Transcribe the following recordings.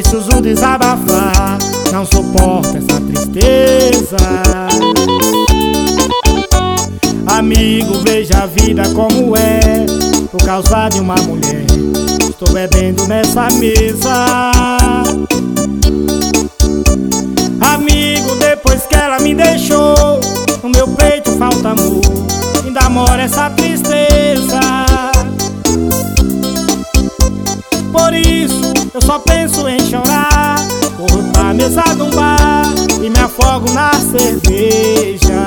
preciso desabafar, não suporto essa tristeza. Amigo, veja a vida como é, por causa de uma mulher estou bebendo nessa mesa. Amigo, depois que ela me deixou, no meu peito falta amor, ainda mora essa tristeza. Por isso eu só penso em chorar, corro pra mesa de um bar e me afogo na cerveja.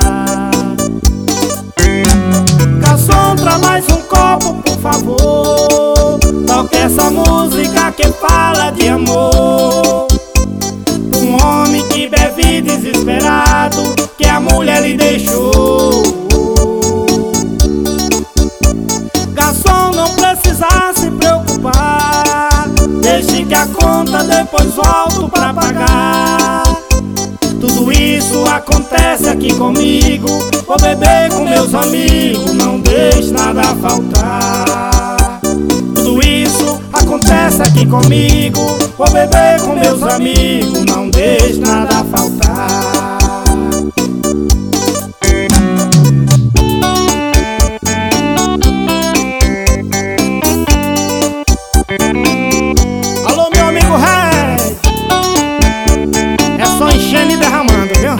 Garçom, pra mais um copo, por favor. Toque essa música que fala de amor. Um homem que bebe desesperado, que a mulher lhe deixou. Garçom, não precisa se preocupar, deixe que a conta depois volto pra pagar. Tudo isso acontece aqui comigo, vou beber com meus amigos, não deixe nada faltar. Tudo isso acontece aqui comigo, vou beber com meus amigos, não deixe nada faltar. Alô, meu amigo Red, é só enchendo e derramando, viu?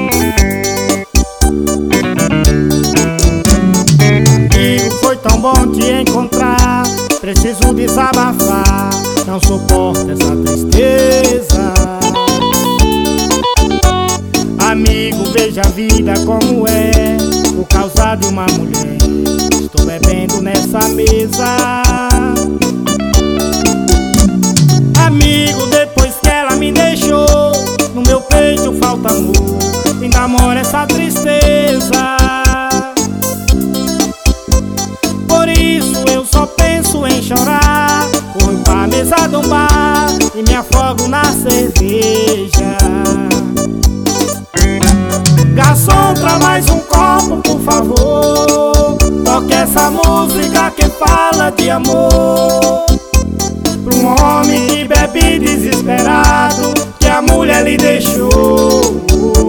Amigo, foi tão bom te encontrar, preciso desabafar, não suporto essa tristeza. Amigo, veja a vida como é, por causa de uma mulher estou bebendo nessa mesa. Amigo, depois que ela me deixou, no meu peito falta amor, ainda mora essa tristeza. Por isso eu só penso em chorar, corro pra mesa de um bar e me afogo na cerveja. Garçom, pra mais um copo, por favor. Toque essa música que fala de amor. Pra um homem que bebe desesperado, que a mulher lhe deixou.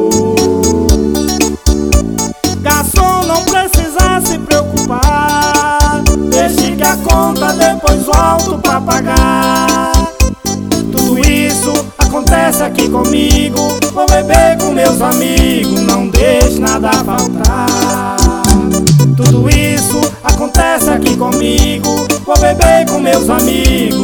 Garçom, não precisa se preocupar, deixe que a conta depois volto pra pagar. Tudo isso acontece aqui comigo, vou beber com meus amigos, não deixe nada faltar. Tudo isso acontece aqui comigo, vou beber com meus amigos,